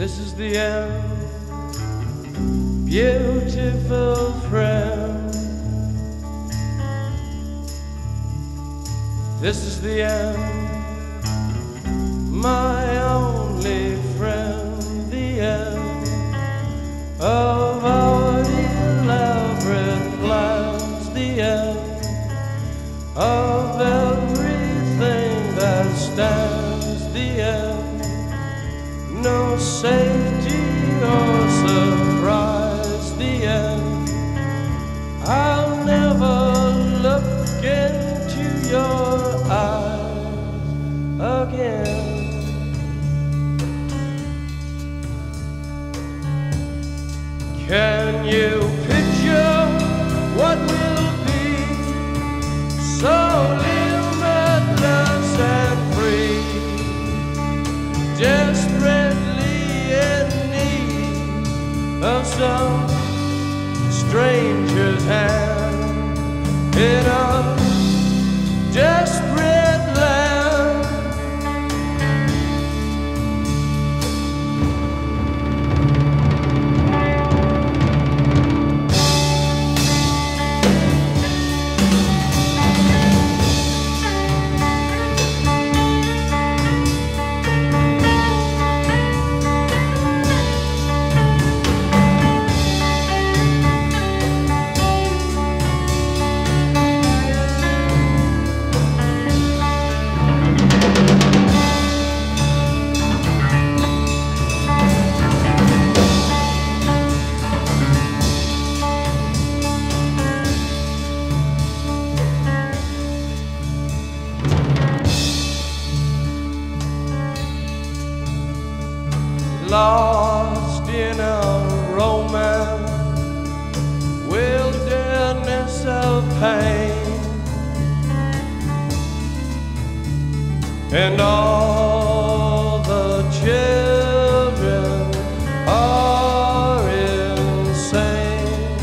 This is the end, beautiful friend. This is the end, my only friend. The end of our elaborate plans. The end of everything that stands. The end, no safety or surprise. The end, I'll never look into your eyes again. Can you picture what will be so limitless and free, desperately in need of some stranger's hand in a desperate land? Lost in a romance, wilderness of pain, and all the children are insane.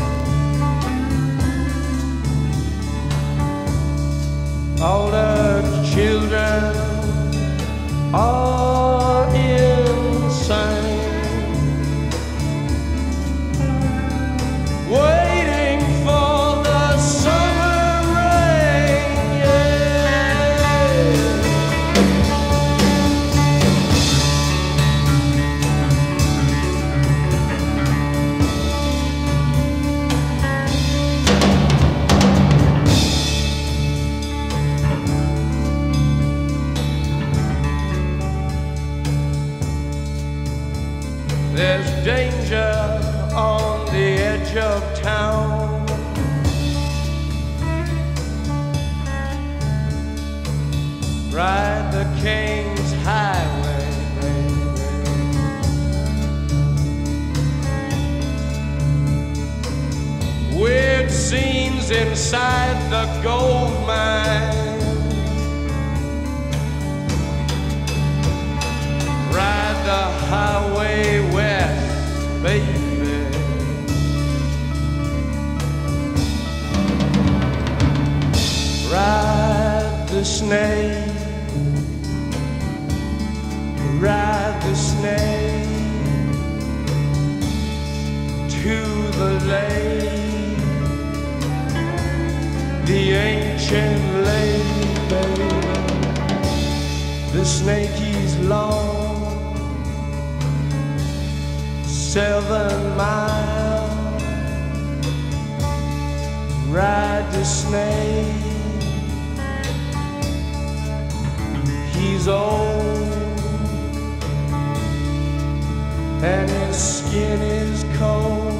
All the children are insane. Waiting for the summer rain, yeah. There's danger on the edge of town. Ride the King's Highway, baby. Weird scenes inside the gold mine. Ride the highway west, baby. Ride the snake, ride the snake to the lake, the ancient lake, baby. The snake, he's long, 7 miles. Ride the snake, he's old and his skin is cold.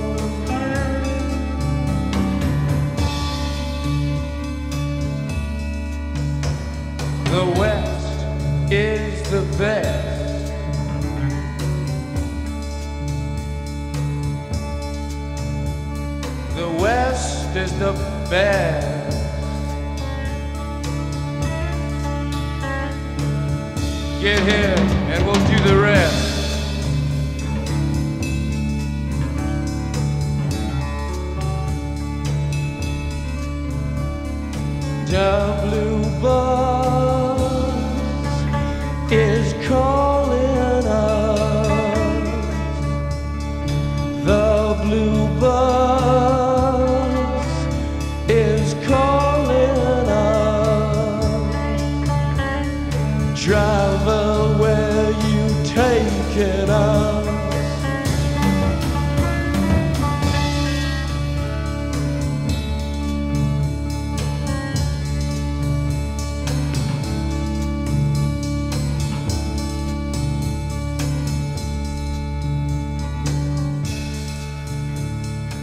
The West is the best. The West is the best. Get here and we'll do the rest. The blue bus is calling us.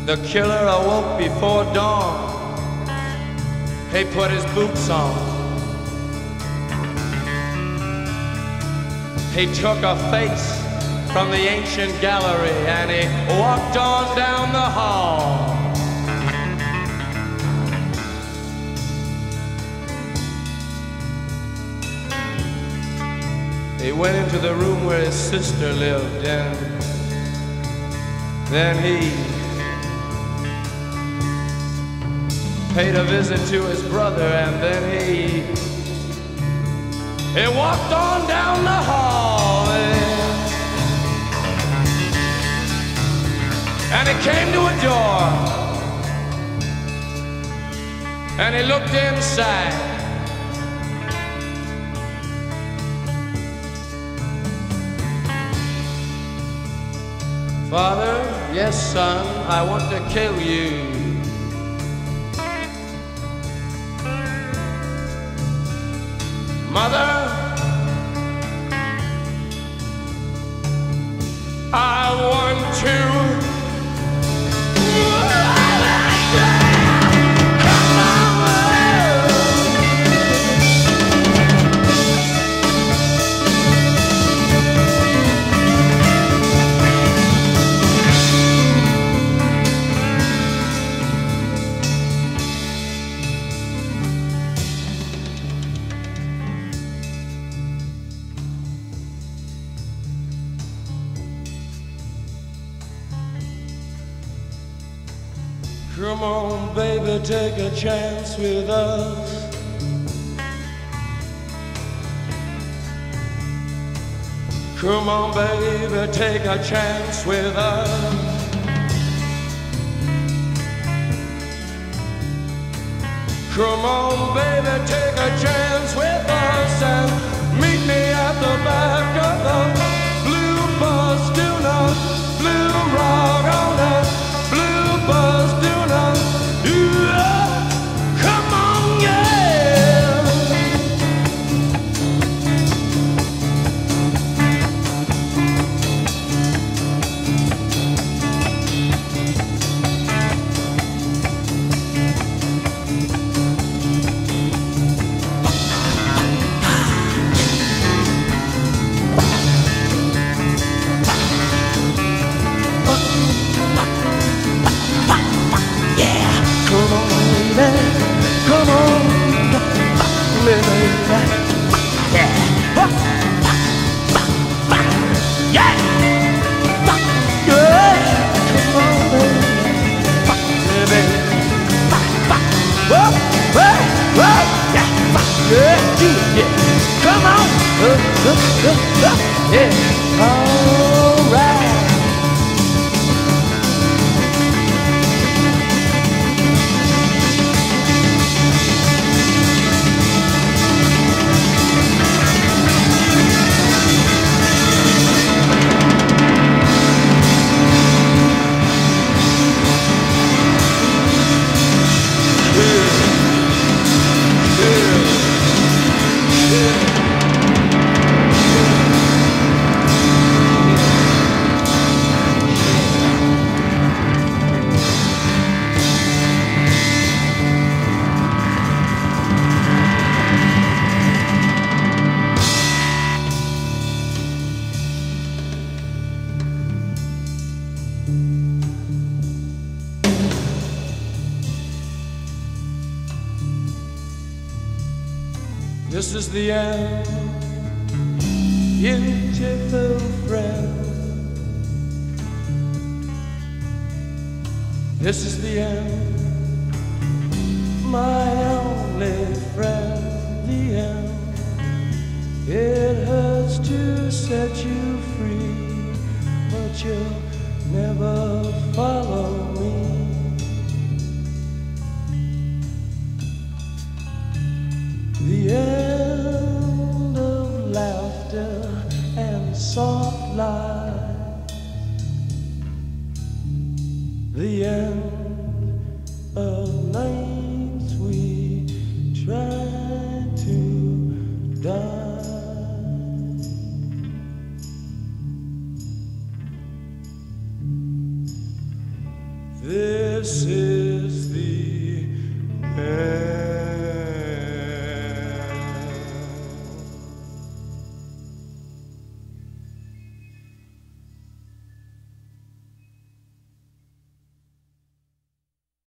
The killer awoke before dawn. He put his boots on. He took a face from the ancient gallery and he walked on down the hall. He went into the room where his sister lived, and then he paid a visit to his brother, and then he walked on down the hall, and he came to a door, and he looked inside. Father, yes, son, I want to kill you. Mother, I want to. Come on, baby, take a chance with us. Come on, baby, take a chance with us. Come on, baby, take a chance with us and meet me at the back of the blue bus. Do not blue rock on that blue bus. Do not, come on, yeah. Come on, baby. Yeah. Yeah. Come on, baby. Whoa, whoa, whoa. Yeah. Yeah. Come on. Yeah. All right. This is the end, beautiful friend. This is the end, my only friend. The end. It hurts to set you free, but you'll never follow me. The end of laughter and soft lies. The end of nights we try to die. This this is